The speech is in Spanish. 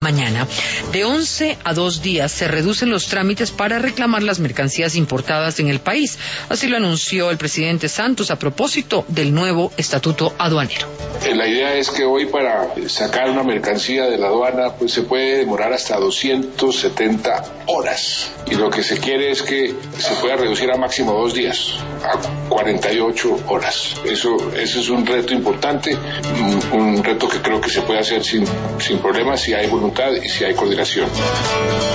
mañana. De 11 a 2 días se reducen los trámites para reclamar las mercancías importadas en el país. Así lo anunció el presidente Santos a propósito del nuevo estatuto aduanero. La idea es que hoy para sacar una mercancía de la aduana pues se puede demorar hasta 270 horas. Y lo que se quiere es que se pueda reducir a máximo 2 días, a 48 horas. Eso es un reto importante, un reto que creo que se puede hacer sin problemas si hay voluntad y si hay coordinación.